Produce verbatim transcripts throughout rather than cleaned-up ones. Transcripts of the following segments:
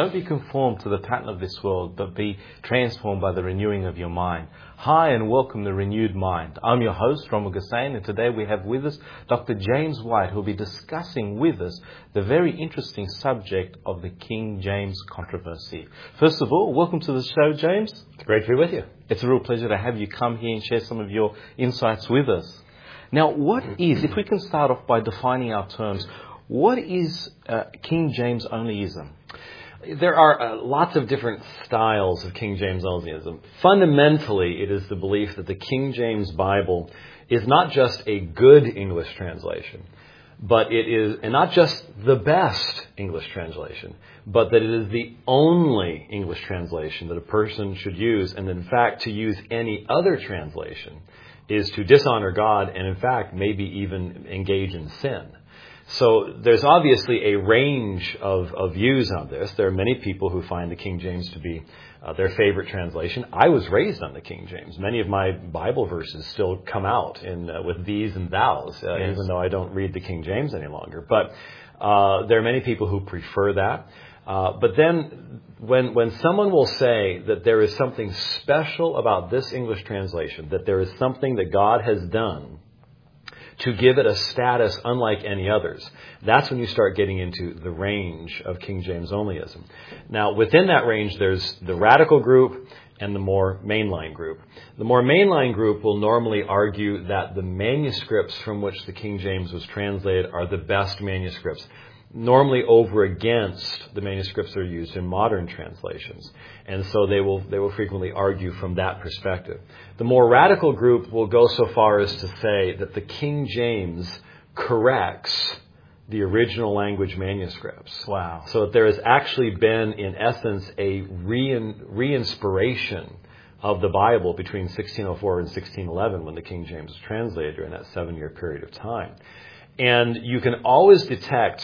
Don't be conformed to the pattern of this world, but be transformed by the renewing of your mind. Hi and welcome to Renewed Mind. I'm your host, Romil Gossain, and today we have with us Doctor James White, who will be discussing with us the very interesting subject of the King James controversy. First of all, welcome to the show, James. It's great to be with you. It's a real pleasure to have you come here and share some of your insights with us. Now, what is, if we can start off by defining our terms, what is uh, King James onlyism? There are uh, lots of different styles of King James onlyism. Fundamentally, it is the belief that the King James Bible is not just a good English translation, but it is, and not just the best English translation, but that it is the only English translation that a person should use, and in fact, to use any other translation is to dishonor God and, in fact, maybe even engage in sin. So there's obviously a range of, of views on this. There are many people who find the King James to be uh, their favorite translation. I was raised on the King James. Many of my Bible verses still come out in uh, with these and thous, uh, yes. even though I don't read the King James any longer. But uh, there are many people who prefer that. Uh, but then when when someone will say that there is something special about this English translation, that there is something that God has done to give it a status unlike any others, that's when you start getting into the range of King James onlyism. Now, within that range, there's the radical group and the more mainline group. The more mainline group will normally argue that the manuscripts from which the King James was translated are the best manuscripts, normally over against the manuscripts that are used in modern translations. And so they will they will frequently argue from that perspective. The more radical group will go so far as to say that the King James corrects the original language manuscripts. Wow. So that there has actually been, in essence, a re- re-inspiration of the Bible between sixteen oh four and sixteen eleven when the King James was translated during that seven-year period of time. And you can always detect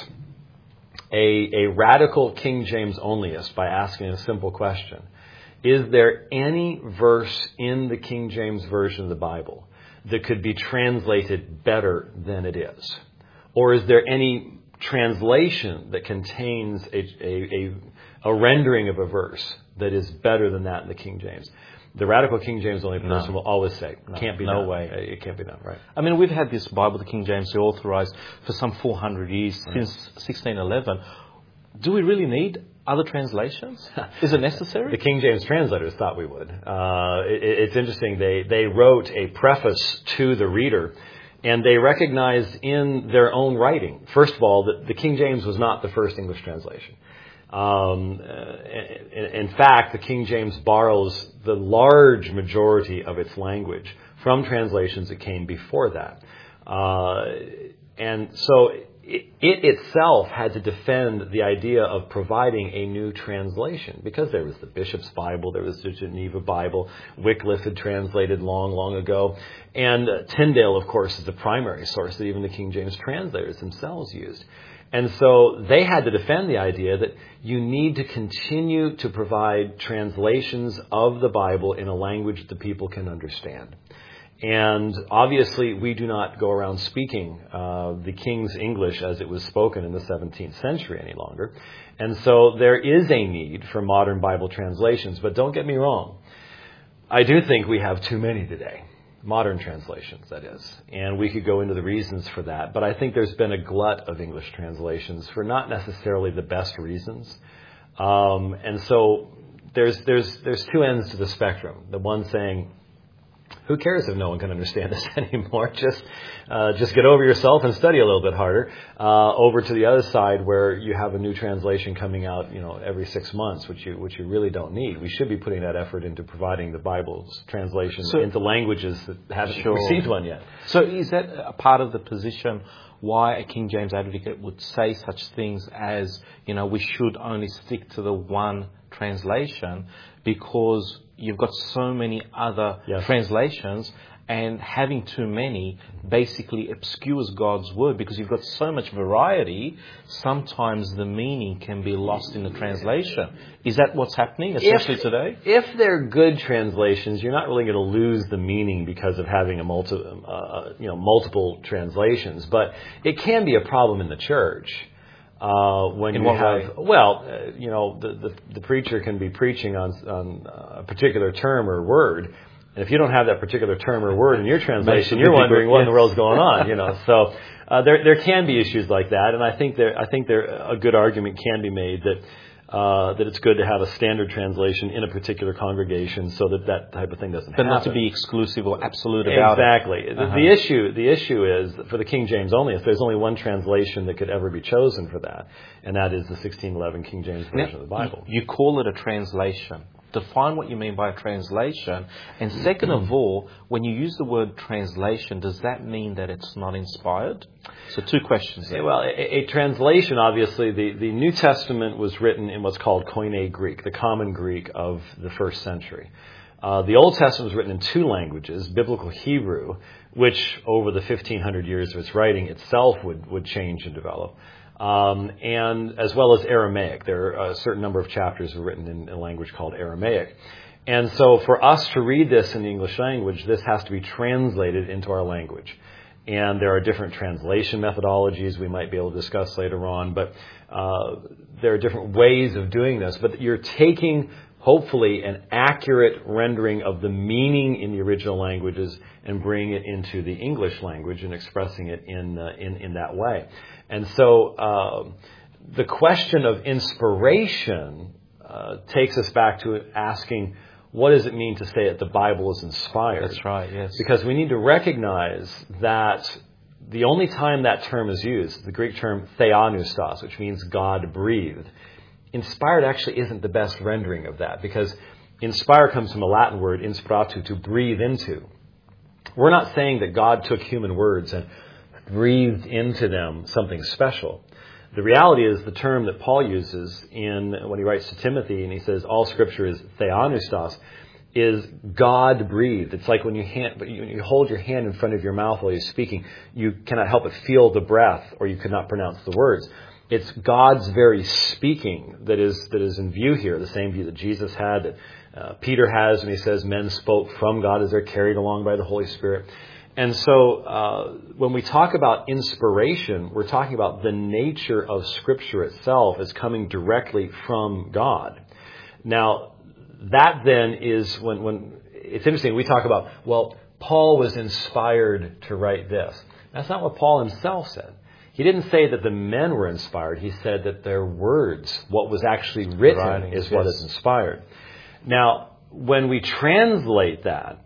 A, a radical King James onlyist by asking a simple question. Is there any verse in the King James Version of the Bible that could be translated better than it is? Or is there any translation that contains a, a, a, a rendering of a verse that is better than that in the King James? The radical King James only person no. will always say, no, can't be no done. way. It can't be done, right? I mean, we've had this Bible, the King James, authorized for some four hundred years, right. since sixteen eleven. Do we really need other translations? Is it necessary? The King James translators thought we would. Uh, it, it's interesting. They, they wrote a preface to the reader, and they recognized in their own writing, first of all, that the King James was not the first English translation. Um, in, in fact, the King James borrows the large majority of its language from translations that came before that. Uh, and so it, it itself had to defend the idea of providing a new translation, because there was the Bishop's Bible, there was the Geneva Bible, Wycliffe had translated long, long ago, and uh, Tyndale, of course, is the primary source that even the King James translators themselves used. And so they had to defend the idea that you need to continue to provide translations of the Bible in a language that the people can understand. And obviously, we do not go around speaking uh, the King's English as it was spoken in the seventeenth century any longer. And so there is a need for modern Bible translations. But don't get me wrong. I do think we have too many today. Modern translations, that is. And we could go into the reasons for that. But I think there's been a glut of English translations for not necessarily the best reasons. Um, and so there's there's there's two ends to the spectrum. The one saying, who cares if no one can understand this anymore? Just uh, just get over yourself and study a little bit harder. Uh, over to the other side, where you have a new translation coming out, you know, every six months, which you which you really don't need. We should be putting that effort into providing the Bible's translation so, into languages that haven't sure. received one yet. So is that a part of the position why a King James advocate would say such things as, you know, we should only stick to the one translation, because you've got so many other yes. translations, and having too many basically obscures God's word, because you've got so much variety, sometimes the meaning can be lost in the translation. Is that what's happening, especially if, today? If they're good translations, you're not really going to lose the meaning because of having a multi, uh, you know, multiple translations. But it can be a problem in the church. Uh, when In you what have, way? well, uh, you know, the, the the preacher can be preaching on on a particular term or word, and if you don't have that particular term or word in your translation, you're wondering what in the world's going on, you know. So uh, there there can be issues like that, and I think there I think there a good argument can be made that. Uh, that it's good to have a standard translation in a particular congregation so that that type of thing doesn't But happen. not to be exclusive or absolute about exactly. it. Exactly. Uh-huh. The issue, the issue is for the King James only. If there's only one translation that could ever be chosen for that, and that is the sixteen eleven King James version Now, of the Bible. You call it a translation. Define what you mean by a translation. And second of all, when you use the word translation, does that mean that it's not inspired? So two questions there. Well, a, a translation, obviously, the, the New Testament was written in what's called Koine Greek, the common Greek of the first century. Uh, the Old Testament was written in two languages, Biblical Hebrew, which over the fifteen hundred years of its writing itself would, would change and develop. Um, and as well as Aramaic. There are a certain number of chapters are written in a language called Aramaic. And so for us to read this in the English language, this has to be translated into our language. And there are different translation methodologies we might be able to discuss later on, but uh, there are different ways of doing this. But you're taking, hopefully, an accurate rendering of the meaning in the original languages and bringing it into the English language and expressing it in uh, in, in that way. And so uh, the question of inspiration uh, takes us back to asking, what does it mean to say that the Bible is inspired? That's right, yes. Because we need to recognize that the only time that term is used, the Greek term theopneustos, which means God breathed, inspired actually isn't the best rendering of that, because inspire comes from a Latin word, inspiratu, to breathe into. We're not saying that God took human words and breathed into them something special. The reality is the term that Paul uses in when he writes to Timothy and he says all Scripture is theopneustos, is God breathed. It's like when you, hand, you, you hold your hand in front of your mouth while you're speaking, you cannot help but feel the breath, or you cannot pronounce the words. It's God's very speaking that is that is in view here, the same view that Jesus had, that uh, Peter has when he says men spoke from God as they're carried along by the Holy Spirit. And so uh, when we talk about inspiration, we're talking about the nature of Scripture itself as coming directly from God. Now, that then is when, when it's interesting, we talk about, well, Paul was inspired to write this. That's not what Paul himself said. He didn't say that the men were inspired. He said that their words, what was actually written, Writings, is yes. what is inspired. Now, when we translate that,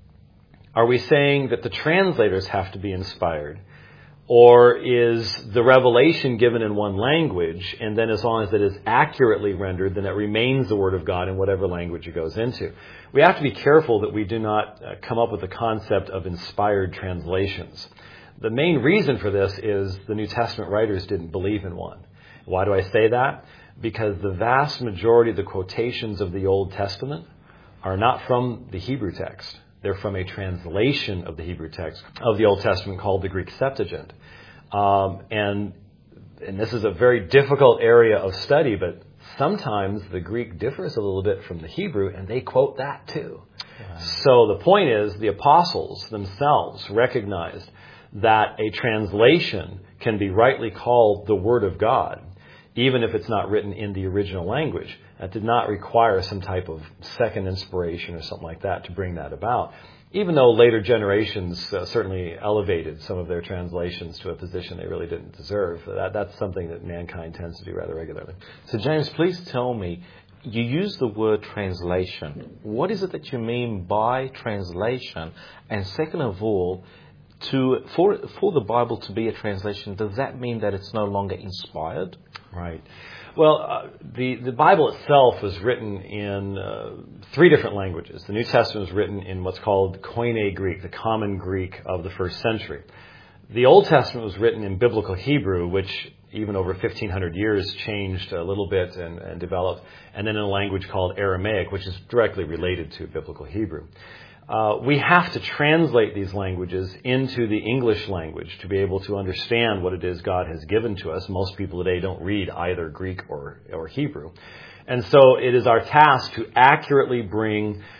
are we saying that the translators have to be inspired? Or is the revelation given in one language, and then as long as it is accurately rendered, then it remains the Word of God in whatever language it goes into? We have to be careful that we do not uh, come up with the concept of inspired translations. The main reason for this is the New Testament writers didn't believe in one. Why do I say that? Because the vast majority of the quotations of the Old Testament are not from the Hebrew text. They're from a translation of the Hebrew text of the Old Testament called the Greek Septuagint. Um, and, and this is a very difficult area of study, but sometimes the Greek differs a little bit from the Hebrew, and they quote that too. Wow. So the point is, the apostles themselves recognized that a translation can be rightly called the Word of God, even if it's not written in the original language. That did not require some type of second inspiration or something like that to bring that about, even though later generations uh, certainly elevated some of their translations to a position they really didn't deserve. That, that's something that mankind tends to do rather regularly. So James, please tell me, you use the word translation. What is it that you mean by translation? And second of all, to for for the Bible to be a translation, does that mean that it's no longer inspired? Right. Well, uh, the, the Bible itself was written in uh, three different languages. The New Testament was written in what's called Koine Greek, the common Greek of the first century. The Old Testament was written in Biblical Hebrew, which even over fifteen hundred years changed a little bit and, and developed, and then in a language called Aramaic, which is directly related to Biblical Hebrew. Uh, we have to translate these languages into the English language to be able to understand what it is God has given to us. Most people today don't read either Greek or, or Hebrew. And so it is our task to accurately bring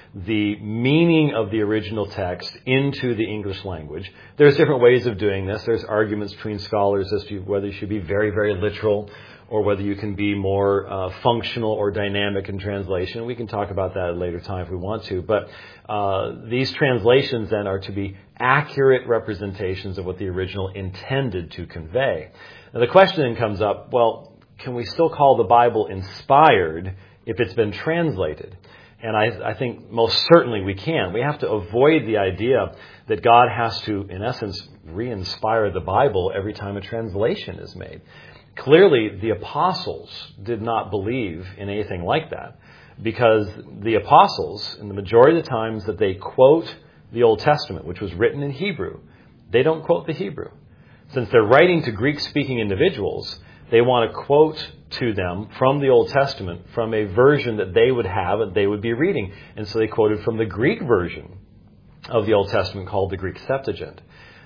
the meaning of the original text into the English language. There's different ways of doing this. There's arguments between scholars as to whether you should be very, very literal or whether you can be more uh, functional or dynamic in translation. We can talk about that at a later time if we want to. But uh, these translations then are to be accurate representations of what the original intended to convey. Now the question then comes up, well, can we still call the Bible inspired if it's been translated? And I, I think most certainly we can. We have to avoid the idea that God has to, in essence, re-inspire the Bible every time a translation is made. Clearly, the apostles did not believe in anything like that, because the apostles, in the majority of the times that they quote the Old Testament, which was written in Hebrew, they don't quote the Hebrew. Since they're writing to Greek-speaking individuals, they want to quote to them from the Old Testament, from a version that they would have and they would be reading. And so they quoted from the Greek version of the Old Testament called the Greek Septuagint.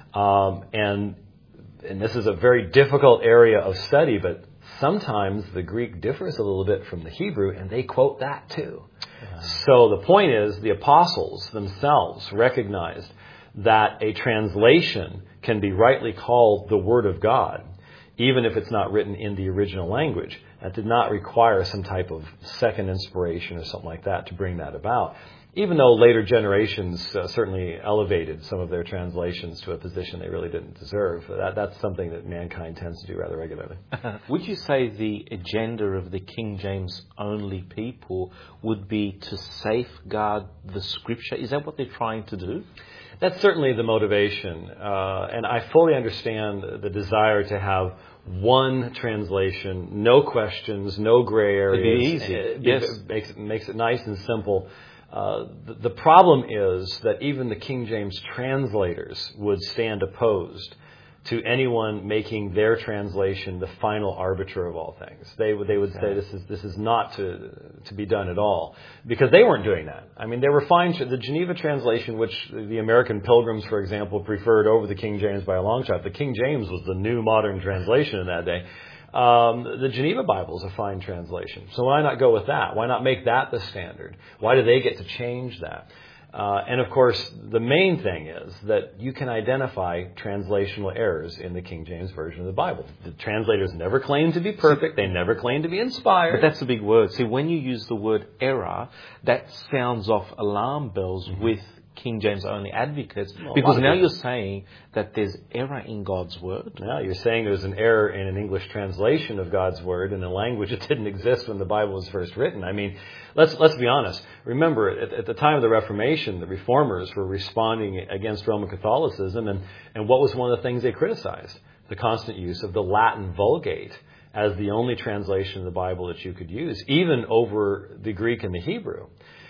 Um, and And this is a very difficult area of study, but sometimes the Greek differs a little bit from the Hebrew, and they quote that too. Wow. So the point is, the apostles themselves recognized that a translation can be rightly called the Word of God, even if it's not written in the original language. That did not require some type of second inspiration or something like that to bring that about. Even though later generations uh, certainly elevated some of their translations to a position they really didn't deserve, that, that's something that mankind tends to do rather regularly. Would you say the agenda of the King James only people would be to safeguard the Scripture? Is that what they're trying to do? That's certainly the motivation. Uh, and I fully understand the desire to have one translation, no questions, no gray areas. It'd be easy. It, yes. it makes, it makes it nice and simple. Uh, the, the problem is that even the King James translators would stand opposed to anyone making their translation the final arbiter of all things. They would they would say this is this is not to to be done at all, because they weren't doing that. I mean, they were fine. The Geneva translation, which the American Pilgrims, for example, preferred over the King James by a long shot. The King James was the new modern translation in that day. Um, the Geneva Bible is a fine translation. So why not go with that? Why not make that the standard? Why do they get to change that? Uh, and of course, the main thing is that you can identify translational errors in the King James Version of the Bible. The translators never claim to be perfect. They never claim to be inspired. But that's a big word. See, when you use the word error, that sounds off alarm bells mm-hmm. with King James only advocates, well, because now you're saying that there's error in God's Word. Now you're saying there's an error in an English translation of God's Word in a language that didn't exist when the Bible was first written. I mean, let's let's be honest. Remember, at, at the time of the Reformation, the Reformers were responding against Roman Catholicism, and, and what was one of the things they criticized? The constant use of the Latin Vulgate as the only translation of the Bible that you could use, even over the Greek and the Hebrew.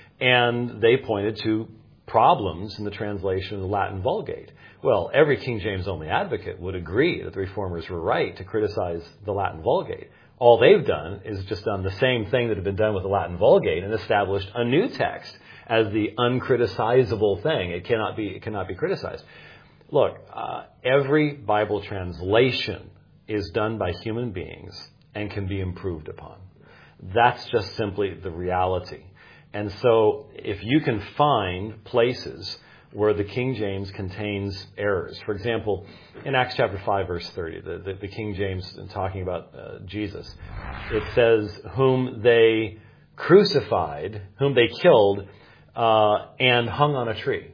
And they pointed to problems in the translation of the Latin Vulgate. Well, every King James only advocate would agree that the Reformers were right to criticize the Latin Vulgate. All they've done is just done the same thing that had been done with the Latin Vulgate and established a new text as the uncriticizable thing. It cannot be, it cannot be criticized. Look, uh, every Bible translation is done by human beings and can be improved upon. That's just simply the reality. And so if you can find places where the King James contains errors, for example, in Acts chapter five, verse thirty, the, the, the King James talking about uh, Jesus, it says, whom they crucified, whom they killed, uh, and hung on a tree.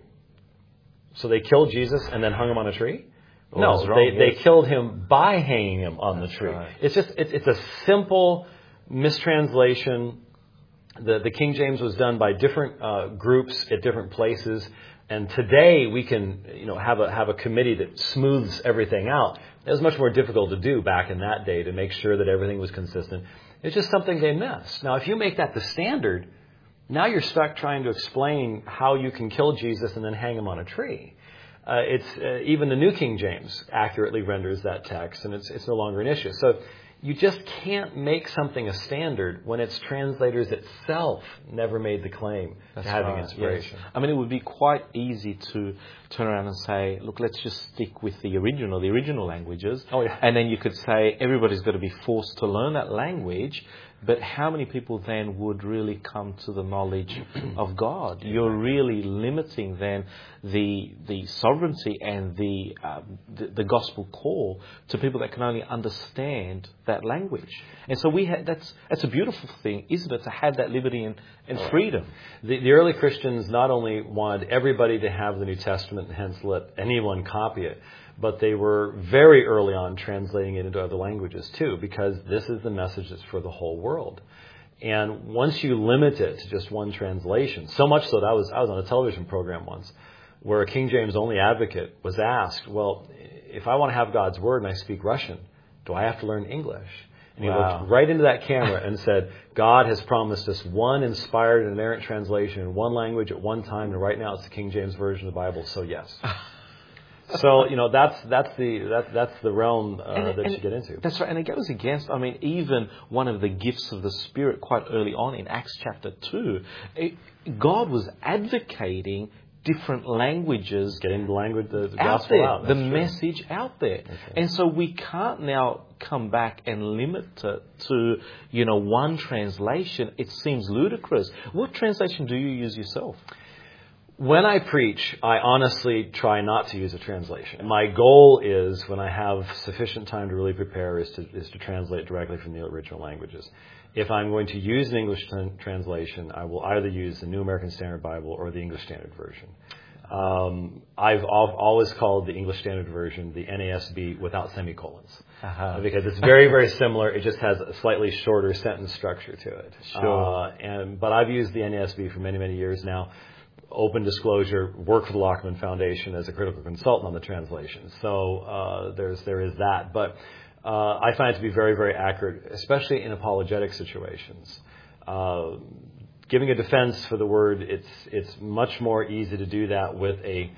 So they killed Jesus and then hung him on a tree? Well, no, wrong, they, yes. they killed him by hanging him on That's the tree. Right. It's just, it, it's a simple mistranslation. The, the King James was done by different uh, groups at different places, and today we can, you know, have a have a committee that smooths everything out. It was much more difficult to do back in that day to make sure that everything was consistent. It's just something they missed. Now, if you make that the standard, now you're stuck trying to explain how you can kill Jesus and then hang him on a tree. Uh, it's uh, even the New King James accurately renders that text, and it's it's no longer an issue. So you just can't make something a standard when its translators itself never made the claim That's to having right, inspiration. Yes. I mean, it would be quite easy to turn around and say, look, let's just stick with the original, the original languages. Oh, yeah. And then you could say everybody's got to be forced to learn that language But how many people then would really come to the knowledge of God? You're really limiting then the the sovereignty and the, uh, the the gospel call to people that can only understand that language. And so we ha- that's that's a beautiful thing, isn't it, to have that liberty and, and freedom. The, the early Christians not only wanted everybody to have the New Testament and hence let anyone copy it, but they were very early on translating it into other languages too, because this is the message that's for the whole world. And once you limit it to just one translation, so much so that I was I was on a television program once where a King James only advocate was asked, well, if I want to have God's word and I speak Russian, do I have to learn English? And he Wow. looked right into that camera and said, God has promised us one inspired and inerrant translation in one language at one time, and right now it's the King James Version of the Bible, so yes. So, you know, that's that's the that, that's the realm uh, And- that and you get into. That's right, and it goes against, I mean, even one of the gifts of the Spirit quite early on in Acts chapter two, it, God was advocating different languages Getting the language, the, the out gospel there, out. the That's true. message out there. right. And so we can't now come back and limit it to, you know, one translation. It seems ludicrous. What translation do you use yourself? When I preach, I honestly try not to use a translation. My goal is, when I have sufficient time to really prepare, is to is to translate directly from the original languages. If I'm going to use an English t- translation, I will either use the New American Standard Bible or the English Standard Version. Um, I've al- always called the English Standard Version the N A S B without semicolons. Uh-huh. Because it's very, very similar. It just has a slightly shorter sentence structure to it. Sure. Uh, and but I've used the N A S B for many, many years now. Open disclosure, work for the Lockman Foundation as a critical consultant on the translation. So uh, there's there is that. But uh, I find it to be very, very accurate, especially in apologetic situations. Uh, giving a defense for the word, it's it's much more easy to do that with a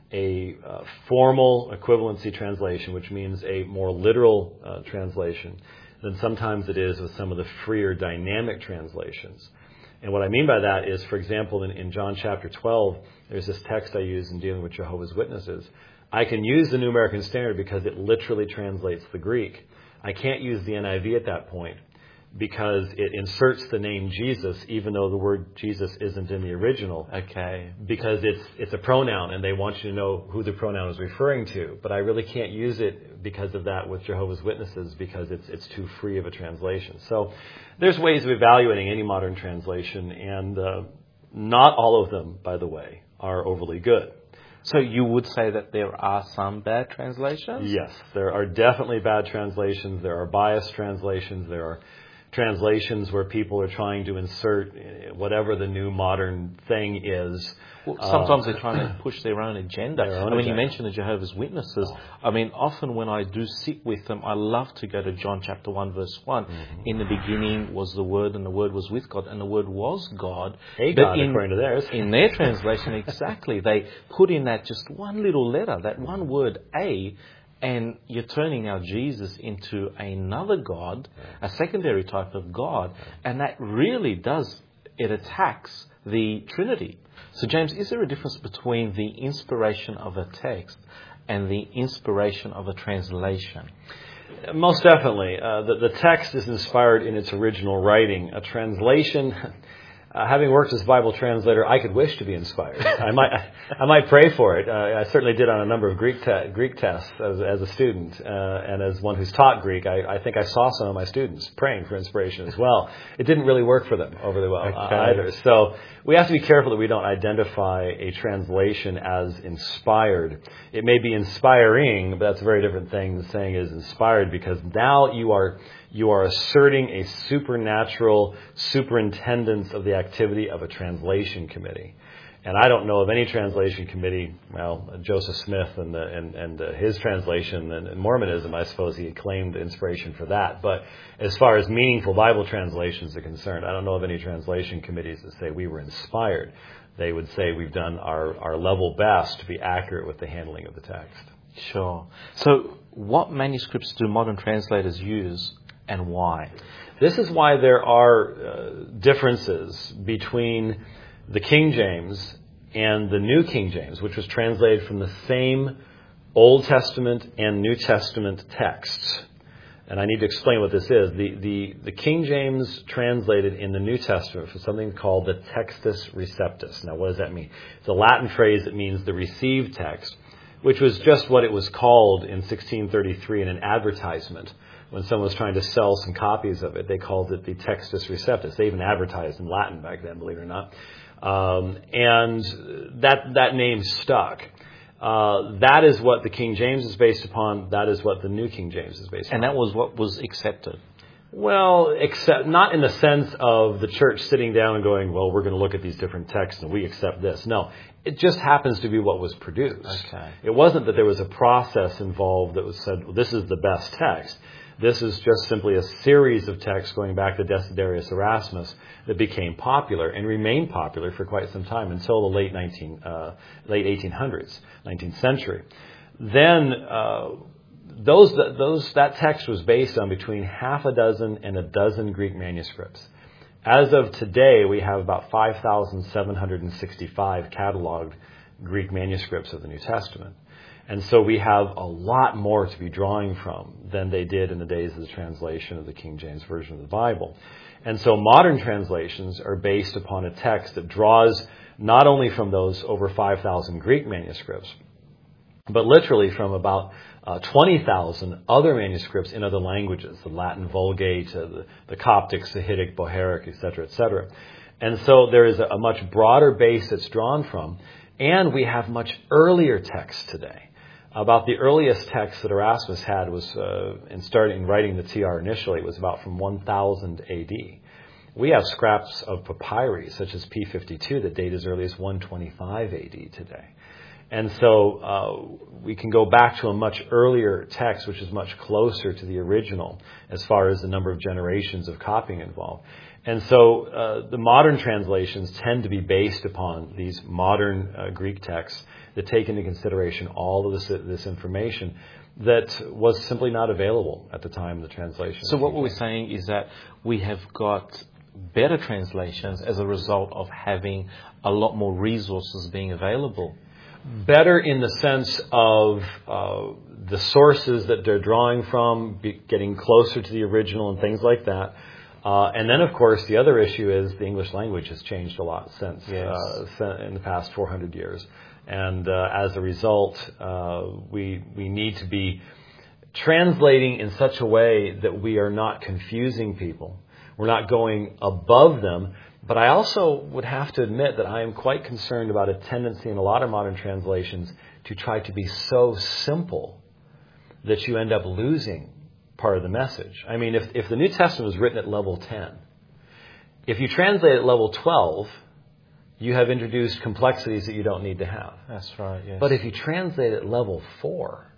a uh, formal equivalency translation, which means a more literal uh, translation, than sometimes it is with some of the freer dynamic translations. And what I mean by that is, for example, in, in John chapter twelve, there's this text I use in dealing with Jehovah's Witnesses. I can use the New American Standard because it literally translates the Greek. I can't use the N I V at that point because it inserts the name Jesus, even though the word Jesus isn't in the original. Okay. Because it's it's a pronoun, and they want you to know who the pronoun is referring to. But I really can't use it because of that with Jehovah's Witnesses, because it's it's too free of a translation. So there's ways of evaluating any modern translation, and uh, not all of them, by the way, are overly good. So you would say that there are some bad translations? Yes, there are definitely bad translations. There are biased translations. There are translations where people are trying to insert whatever the new modern thing is. Well, sometimes Uh, they're trying to push their own agenda. Their own I mean, you agenda. mentioned the Jehovah's Witnesses. I mean, often when I do sit with them, I love to go to John chapter one, verse one. Mm-hmm. In the beginning was the Word, and the Word was with God, and the Word was God. A But God, according to theirs. in their translation, exactly, they put in that just one little letter, that one word, A, and you're turning our Jesus into another God, a secondary type of God, and that really does, it attacks the Trinity. So James, is there a difference between the inspiration of a text and the inspiration of a translation? Most definitely. Uh, the, the text is inspired in its original writing. A translation... Uh, having worked as a Bible translator, I could wish to be inspired. I might, I might pray for it. Uh, I certainly did on a number of Greek te- Greek tests as, as a student, uh, and as one who's taught Greek, I, I think I saw some of my students praying for inspiration as well. It didn't really work for them overly well Okay. uh, either. So we have to be careful that we don't identify a translation as inspired. It may be inspiring, but that's a very different thing than saying it is inspired, because now you are. You are asserting a supernatural superintendence of the activity of a translation committee. And I don't know of any translation committee, well, Joseph Smith and the, and, and uh, his translation and, and Mormonism, I suppose he claimed inspiration for that. But as far as meaningful Bible translations are concerned, I don't know of any translation committees that say we were inspired. They would say we've done our, our level best to be accurate with the handling of the text. Sure. So what manuscripts do modern translators use, and why? This is why there are uh, differences between the King James and the New King James, which was translated from the same Old Testament and New Testament texts. And I need to explain what this is. The, the, the King James translated in the New Testament for something called the Textus Receptus. Now, what does that mean? It's a Latin phrase that means the received text, which was just what it was called in sixteen thirty-three in an advertisement. When someone was trying to sell some copies of it, they called it the Textus Receptus. They even advertised in Latin back then, believe it or not. Um, and that, that name stuck. Uh, that is what the King James is based upon. That is what the New King James is based And upon. that was what was accepted. Well, except not in the sense of the church sitting down and going, well, we're going to look at these different texts and we accept this. No, it just happens to be what was produced. Okay. It wasn't that there was a process involved that was said, well, this is the best text. This is just simply a series of texts going back to Desiderius Erasmus that became popular and remained popular for quite some time until the late nineteen, uh, late eighteen hundreds, nineteenth century. Then uh, those those that text was based on between half a dozen and a dozen Greek manuscripts. As of today, we have about five thousand seven hundred sixty-five cataloged Greek manuscripts of the New Testament. And so we have a lot more to be drawing from than they did in the days of the translation of the King James Version of the Bible. And so modern translations are based upon a text that draws not only from those over five thousand Greek manuscripts, but literally from about uh, twenty thousand other manuscripts in other languages, the Latin Vulgate, uh, the, the Coptic, Sahidic, Bohairic, et cetera, et cetera. And so there is a, a much broader base that's drawn from, and we have much earlier texts today. About the earliest text that Erasmus had was, uh, in starting writing the T R initially, it was about from one thousand A D. We have scraps of papyri, such as P fifty-two, that date as early as one twenty-five A D today. And so uh, we can go back to a much earlier text, which is much closer to the original as far as the number of generations of copying involved. And so uh, the modern translations tend to be based upon these modern uh, Greek texts that take into consideration all of this, this information that was simply not available at the time of the translation. So what we're saying is that we have got better translations as a result of having a lot more resources being available. Better in the sense of uh, the sources that they're drawing from, be getting closer to the original and things like that. Uh, and then, of course, the other issue is the English language has changed a lot since yes. uh, in the past four hundred years. And uh, as a result, uh, we we need to be translating in such a way that we are not confusing people. We're not going above them. But I also would have to admit that I am quite concerned about a tendency in a lot of modern translations to try to be so simple that you end up losing part of the message. I mean, if, if the New Testament was written at level ten, if you translate at level twelve, you have introduced complexities that you don't need to have. That's right, yes. But if you translate at level four,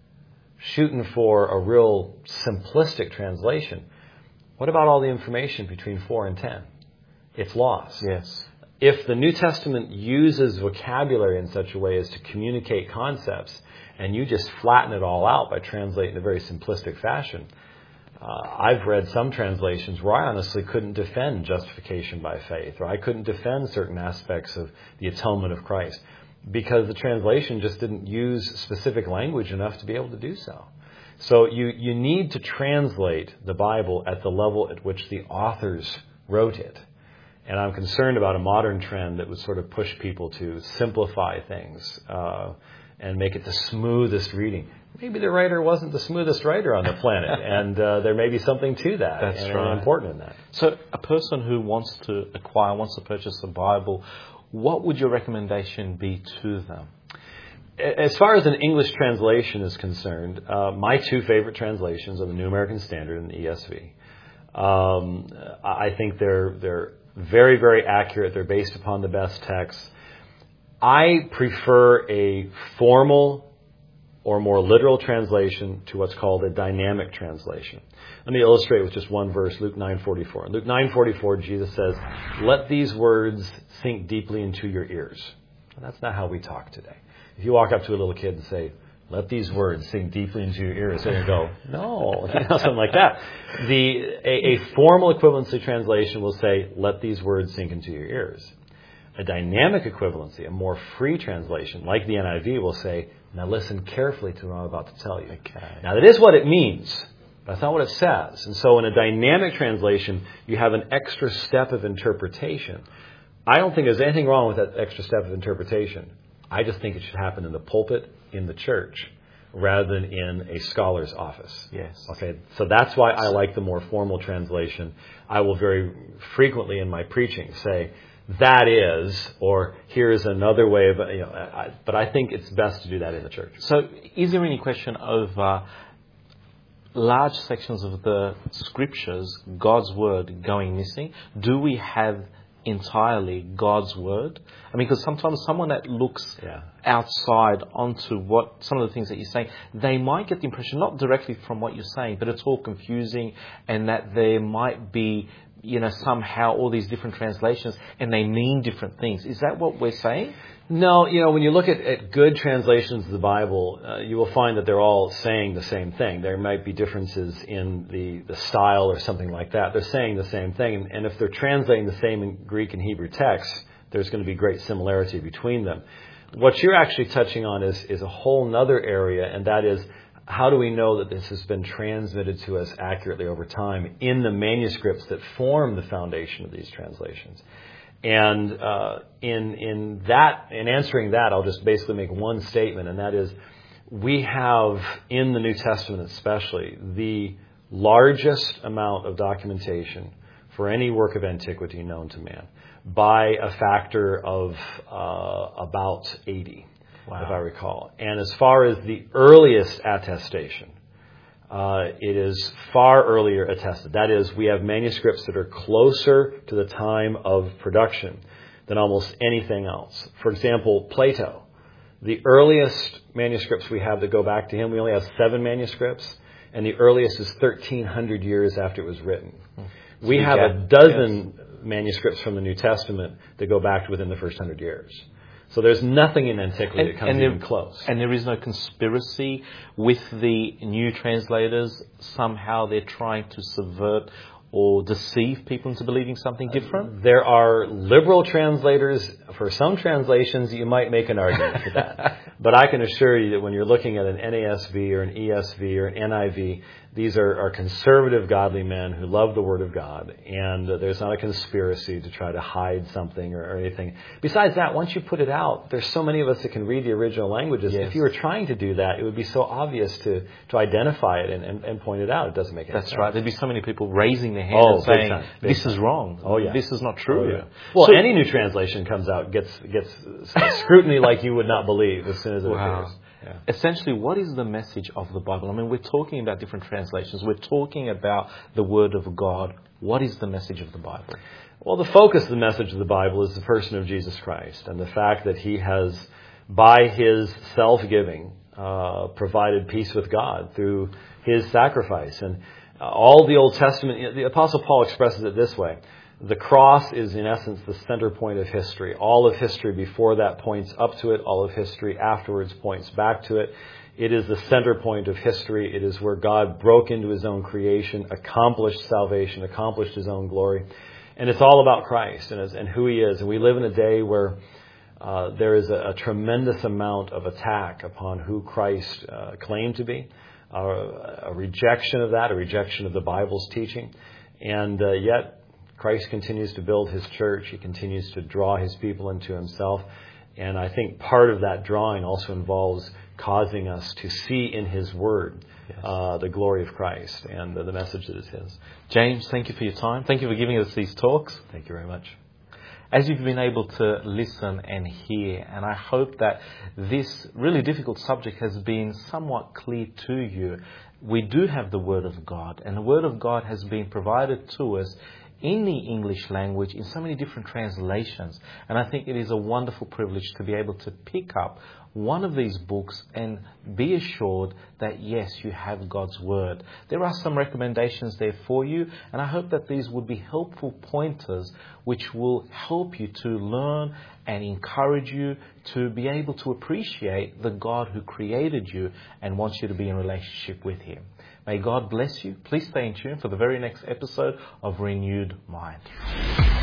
shooting for a real simplistic translation, what about all the information between four and ten? It's lost. Yes. If the New Testament uses vocabulary in such a way as to communicate concepts, and you just flatten it all out by translating in a very simplistic fashion, uh, I've read some translations where I honestly couldn't defend justification by faith, or I couldn't defend certain aspects of the atonement of Christ, because the translation just didn't use specific language enough to be able to do so. So you, you need to translate the Bible at the level at which the authors wrote it. And I'm concerned about a modern trend that would sort of push people to simplify things uh, and make it the smoothest reading. Maybe the writer wasn't the smoothest writer on the planet, and uh, there may be something to that. That's and right. important in that. So a person who wants to acquire, wants to purchase the Bible, what would your recommendation be to them? As far as an English translation is concerned, uh, my two favorite translations are the New American Standard and the E S V. Um, I think they're they're very, very accurate. They're based upon the best texts. I prefer a formal or more literal translation to what's called a dynamic translation. Let me illustrate with just one verse, Luke nine forty-four. In Luke nine forty-four, Jesus says, "Let these words sink deeply into your ears." And that's not how we talk today. If you walk up to a little kid and say, "Let these words sink deeply into your ears," they go, "No," you know, something like that. The a, a formal equivalency translation will say, "Let these words sink into your ears." A dynamic equivalency, a more free translation, like the N I V, will say, "Now listen carefully to what I'm about to tell you." Okay. Now that is what it means, That's not what it says. And so in a dynamic translation, you have an extra step of interpretation. I don't think there's anything wrong with that extra step of interpretation. I just think it should happen in the pulpit, in the church, rather than in a scholar's office. Yes. Okay, so that's why I like the more formal translation. I will very frequently in my preaching say, that is, or here's another way of, you know, I, but I think it's best to do that in the church. So is there any question of uh, large sections of the scriptures, God's word, going missing? Do we have entirely God's word? I mean, because sometimes someone that looks yeah. outside onto what some of the things that you're saying, they might get the impression, not directly from what you're saying, but it's all confusing, and that there might be, you know, somehow all these different translations and they mean different things. Is that what we're saying? No, you know, when you look at, at good translations of the Bible, uh, you will find that they're all saying the same thing. There might be differences in the, the style or something like that. They're saying the same thing. And, and if they're translating the same in Greek and Hebrew texts, there's going to be great similarity between them. What you're actually touching on is, is a whole nother area, and that is, how do we know that this has been transmitted to us accurately over time in the manuscripts that form the foundation of these translations? And uh, in in that, in answering that, I'll just basically make one statement, and that is, we have in the New Testament especially the largest amount of documentation for any work of antiquity known to man, by a factor of uh, about eighty. Wow. If I recall. And as far as the earliest attestation, uh, it is far earlier attested. That is, we have manuscripts that are closer to the time of production than almost anything else. For example, Plato. The earliest manuscripts we have that go back to him, we only have seven manuscripts, and the earliest is thirteen hundred years after it was written. So we have a dozen yes. manuscripts from the New Testament that go back to within the first hundred years. So there's nothing in antiquity and, that comes and even there, close. And there is no conspiracy with the new translators. Somehow they're trying to subvert or deceive people into believing something different? Uh, there are liberal translators. For some translations, you might make an argument for that. But I can assure you that when you're looking at an N A S V or an E S V or an N I V, these are, are conservative, godly men who love the Word of God. And uh, there's not a conspiracy to try to hide something or, or anything. Besides that, once you put it out, there's so many of us that can read the original languages. Yes. If you were trying to do that, it would be so obvious to, to identify it and, and, and point it out. It doesn't make any That's sense. That's right. There'd be so many people raising their hand oh, and saying, time, this time. is wrong. Oh, yeah. This is not true. Oh, yeah. Well, so, any new translation comes out, gets gets scrutiny like you would not believe as soon as it wow. appears. Yeah. Essentially, what is the message of the Bible? I mean, we're talking about different translations. We're talking about the Word of God. What is the message of the Bible? Well, the focus of the message of the Bible is the person of Jesus Christ and the fact that He has, by His self-giving, uh, provided peace with God through His sacrifice. And uh, all the Old Testament, the Apostle Paul expresses it this way. The cross is, in essence, the center point of history. All of history before that points up to it. All of history afterwards points back to it. It is the center point of history. It is where God broke into His own creation, accomplished salvation, accomplished His own glory. And it's all about Christ and, and who He is. And we live in a day where uh, there is a, a tremendous amount of attack upon who Christ uh, claimed to be, uh, a rejection of that, a rejection of the Bible's teaching. And uh, yet, Christ continues to build His church. He continues to draw His people into Himself. And I think part of that drawing also involves causing us to see in His Word yes. uh, the glory of Christ and the, the message that is His. James, thank you for your time. Thank you for giving us these talks. Thank you very much. As you've been able to listen and hear, and I hope that this really difficult subject has been somewhat clear to you, we do have the Word of God, and the Word of God has been provided to us in the English language in so many different translations. And I think it is a wonderful privilege to be able to pick up one of these books and be assured that, yes, you have God's Word. There are some recommendations there for you, and I hope that these would be helpful pointers which will help you to learn and encourage you to be able to appreciate the God who created you and wants you to be in relationship with Him. May God bless you. Please stay in tune for the very next episode of Renewed Mind.